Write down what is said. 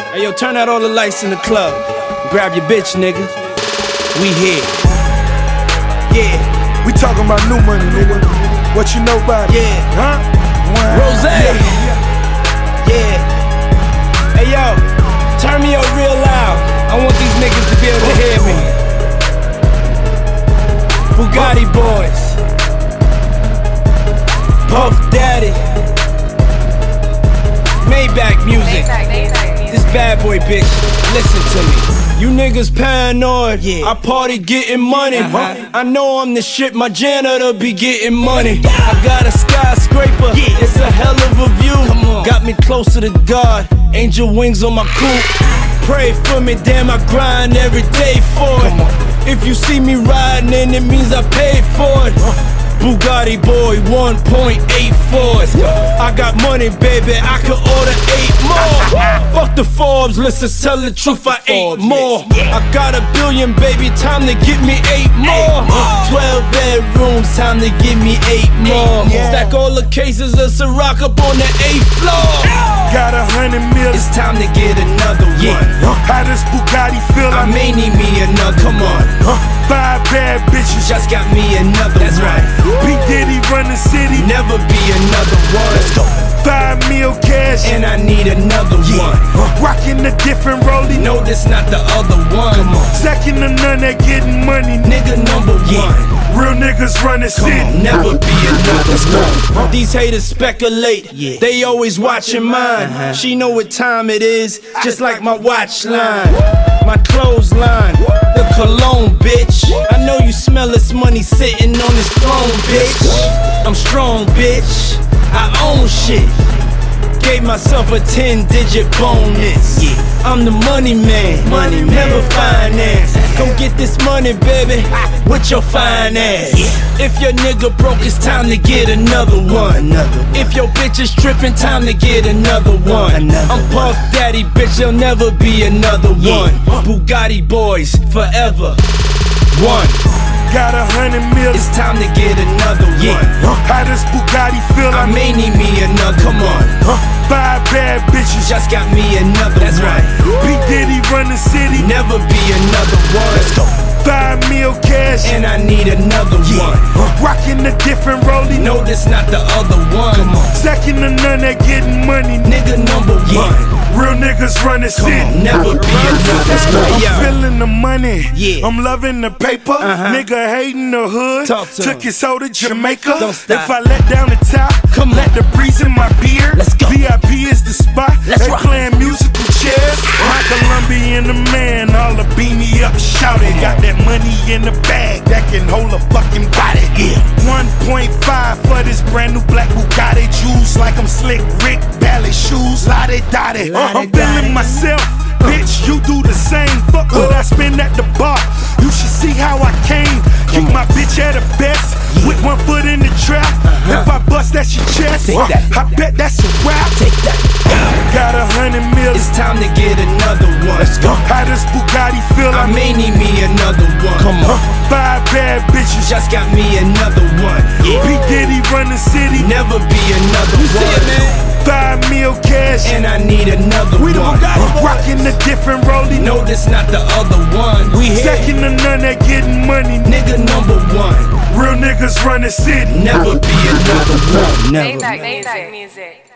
Hey yo, turn out all the lights in the club. Grab your bitch, nigga. We here. Yeah. We talking about new money, nigga. What you know about it? Yeah. Huh? Rose. Yeah. Hey yo, turn me up real loud. I want these niggas to be able to hear me. Bugatti boys. Puff Daddy. Maybach music. This bad boy bitch, listen to me. You niggas paranoid, I party getting money. I know I'm the shit, my janitor be getting money. I got a skyscraper, it's a hell of a view. Got me closer to God, angel wings on my coupe. Pray for me, damn, I grind every day for it. If you see me riding, then it means I paid for it. Bugatti boy, 1.84. I got money, baby, I could order 8 more. Fuck the Forbes, let's just tell the truth, I ate more. I got $1 billion, baby, time to get me 8 more. 12 bedrooms, time to give me 8 more. Stack all the cases of Ciroc up on the 8th floor. Got 100 mil, it's time to get another one. How does Bugatti feel? I may need me another, come on. 5 bad bitches, just got me another one. right. P. Diddy run the city, never be another one. Let's go. 5 mil cash, and I need another one. Rockin' a different rollie, no, this not the other one. Come on. Second to none at getting money, nigga number one. Real niggas run the city, never be another one. These haters speculate, they always watching mine. She know what time it is, just like my watch line, my clothesline, the cologne, bitch. I know you smell this money sitting on this throne, bitch. I'm strong, bitch. I own shit. Gave myself a 10-digit bonus. I'm the money man, money never finance. Go get this money, baby, with your fine ass. If your nigga broke, it's time to get another one. If your bitch is tripping, time to get another one. I'm Puff Daddy, bitch, there'll never be another one. Bugatti boys, forever. One. Got 100 mil, it's time to get another one. How does Bugatti feel? I may need me another, come on. 5 bad bitches, just got me another one. right. P. Diddy run the city, never be another one. Let's go. 5 mil cash, and I need another one. Rockin' a different rollie, no, this not the other one. Come on. Second to none at getting money, nigga number one. Real niggas run the city, never be another. I'm feeling the money, I'm loving the paper. Nigga hating the hood, took his soul to Jamaica. If I let down the top, let the breeze in my beard. VIP is the spot, they playing musical chairs. My Colombian the man, all the beam me up, shout it. Got that money in the bag that can hold a fucking body. 1.5 for this brand new black Bugatti. Juice like I'm Slick Rick, ballet shoes, lottie-dottie. I'm feeling myself, bitch, you do the same. Fuck what I spend at the bar, you should see how I came. Keep my bitch at her best, with 1 foot in the trap. If I bust, that's your chest, I bet that's a rap. Got 100 mil, it's time to get another one. Let's go. How does Bugatti feel? I may need me another one. Come on. 5 bad bitches, just got me another one. P. Diddy run the city, never be another one. 5 mil cash, and I need another one. Rockin' a different rollie, no, this not the other one. We here. Second to none at getting money, nigga number one. Real niggas run the city, never be another one. Never. Maybach music.